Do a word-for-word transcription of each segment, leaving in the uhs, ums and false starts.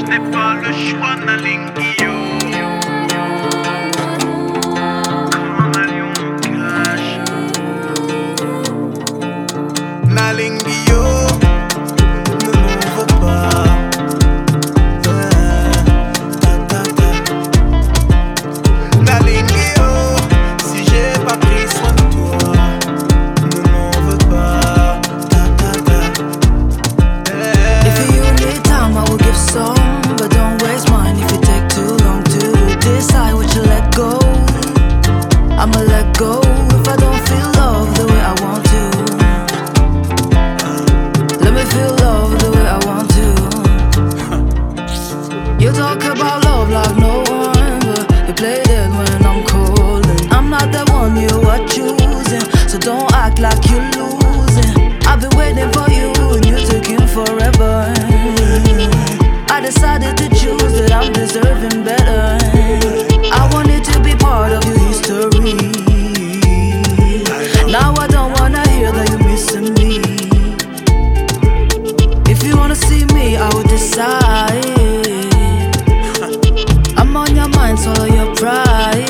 n'est pas le choix d'un lingio. Comme un lion en cage. Nalingio, ne m'en veux pas. Ta, ta, ta. Nalingio, si j'ai pas pris soin de toi, ne m'en veux pas. Ta, ta, ta. If you need time, I will give some, but don't waste mine if you take too long to decide what you let go. I'ma let go if I don't feel love the way I want to. Let me feel love the way I want to. You talk about love like no one, but you play dead when I'm calling. I'm not the one you are choosing, so don't act like you're losing. I've been waiting for you and you're taking forever. I decided to choose that I'm deserving better. I wanted to be part of your history. Now I don't wanna hear that you're missing me. If you wanna see me, I will decide. I'm on your mind, swallow your pride.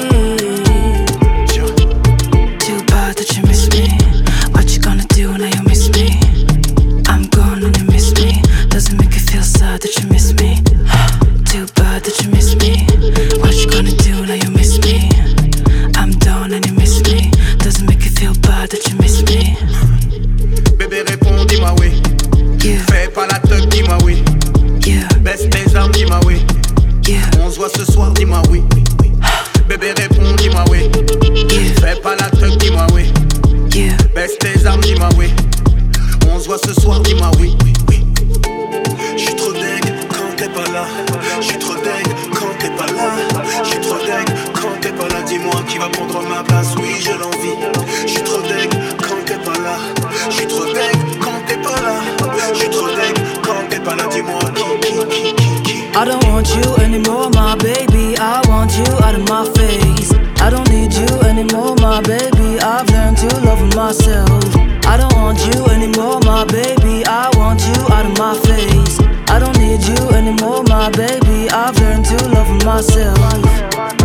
Too bad that you miss me. What you gonna do now you miss me? I'm gone and you miss me. Doesn't make you feel sad that you miss me. Too bad that you miss me. What you gonna do now you miss me? I'm done and you miss me. Doesn't make you feel bad that you miss me. Bébé réponds, dis-moi oui. Yeah, Fais pas la teuf, dis-moi oui. yeah, Baisse tes armes, dis-moi oui. yeah, On se voit ce soir, dis-moi oui. Bébé réponds, dis-moi oui. yeah, Fais pas la teuf, dis-moi oui. yeah. Baisse tes armes, dis-moi oui. On se voit ce soir, dis-moi oui. J'suis trop deg quand t'es pas là. J'suis trop deg quand t'es pas là. J'suis trop deg quand t'es pas là. Dis-moi qui va prendre ma place, oui je l'envie. J'suis trop deg quand t'es pas là. J'suis trop deg quand t'es pas là. J'suis trop deg quand t'es pas là. Dis-moi qui, qui, qui, qui, qui. I don't want you anymore, my baby. I want you out of my face. I don't need you anymore, my baby. I've learned to love myself. I don't want you anymore, my baby. I want you out of my face. I don't need you anymore, my baby. I've learned to love myself.